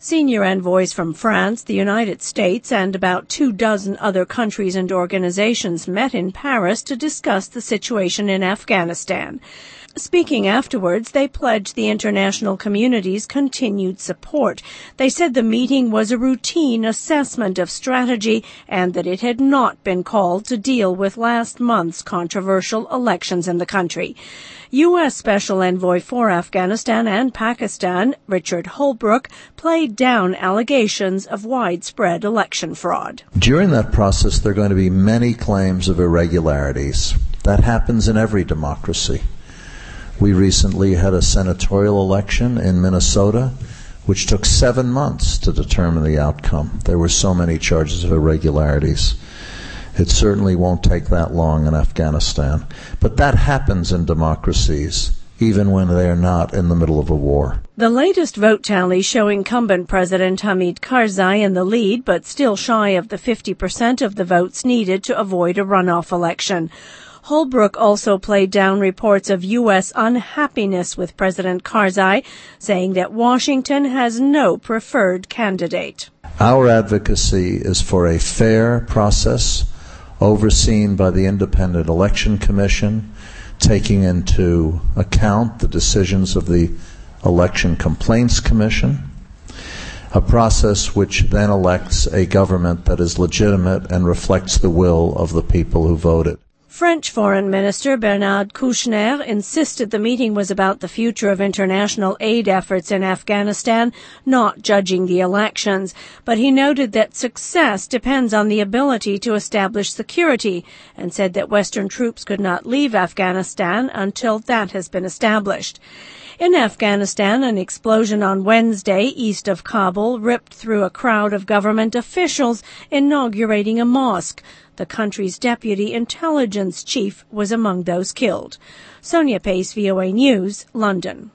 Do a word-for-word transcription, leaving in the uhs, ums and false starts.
Senior envoys from France, the United States, and about two dozen other countries and organizations met in Paris to discuss the situation in Afghanistan. Speaking afterwards, they pledged the international community's continued support. They said the meeting was a routine assessment of strategy and that it had not been called to deal with last month's controversial elections in the country. U S Special Envoy for Afghanistan and Pakistan, Richard Holbrooke, played down allegations of widespread election fraud. During that process, there are going to be many claims of irregularities. That happens in every democracy. We recently had a senatorial election in Minnesota, which took seven months to determine the outcome. There were so many charges of irregularities. It certainly won't take that long in Afghanistan. But that happens in democracies, even when they are not in the middle of a war. The latest vote tally show incumbent President Hamid Karzai in the lead, but still shy of the fifty percent of the votes needed to avoid a runoff election. Holbrooke also played down reports of U S unhappiness with President Karzai, saying that Washington has no preferred candidate. Our advocacy is for a fair process overseen by the Independent Election Commission, taking into account the decisions of the Election Complaints Commission, a process which then elects a government that is legitimate and reflects the will of the people who voted. French Foreign Minister Bernard Kouchner insisted the meeting was about the future of international aid efforts in Afghanistan, not judging the elections. But he noted that success depends on the ability to establish security and said that Western troops could not leave Afghanistan until that has been established. In Afghanistan, an explosion on Wednesday east of Kabul ripped through a crowd of government officials inaugurating a mosque. The country's deputy intelligence chief was among those killed. Sonia Pace, V O A News, London.